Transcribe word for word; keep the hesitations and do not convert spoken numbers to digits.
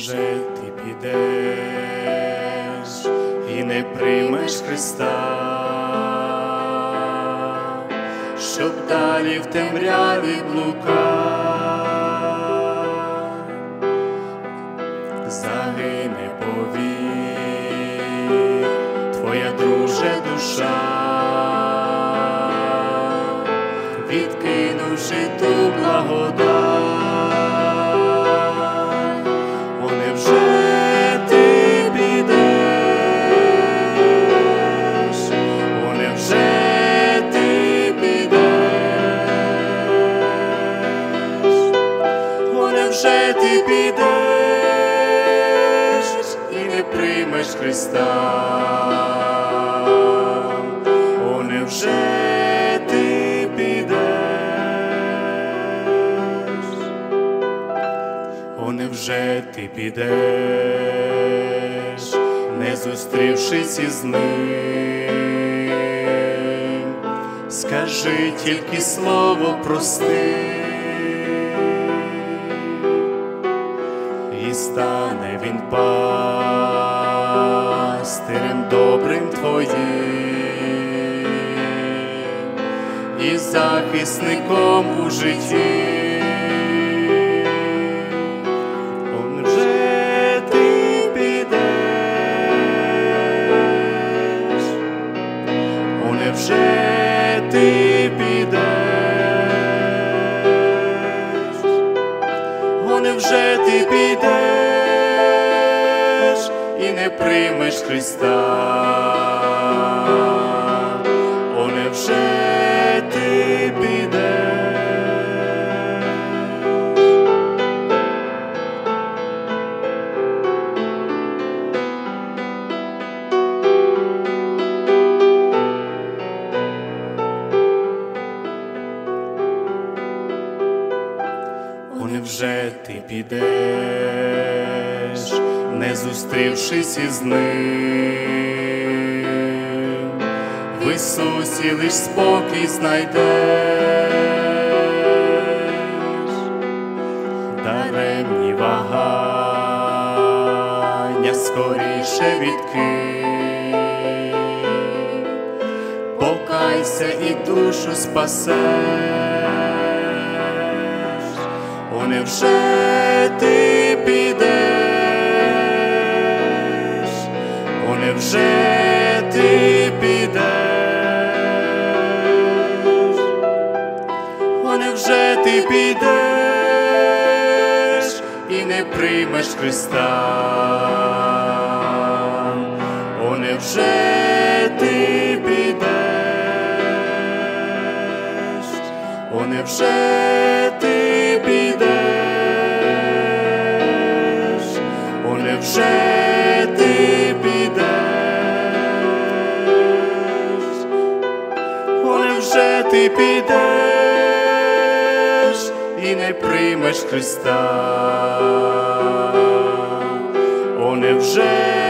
невже ти підеш і не приймеш Христа, щоб далі в темряві блукать? Загине повік твоя, друже, душа, відкинувши ту благодать. О, невже ти підеш? О, невже ти підеш? О, невже ти підеш і не приймеш Христа? О, невже ти підеш? О, невже ти підеш, не зустрівшись із ним? Скажи тільки слово прости, і стане він пастирем добрим твоїм і захисником у житті. О, невже ти підеш? О, невже ти підеш? О, невже ти підеш і не приймеш Христа? О, невже ти підеш? О, невже ти підеш, не зустрівшись із ним? В Ісусі лиш спокій знайдеш, даремні вагання скоріше відкинь, покайся і душу спасеш. О, невже ти підеш? О, невже ти підеш? О, невже ти підеш і не приймеш Христа? О, невже ти підеш? О, невже ти підеш? О, невже ти підеш? О, невже ти підеш і не приймеш Христа? О, невже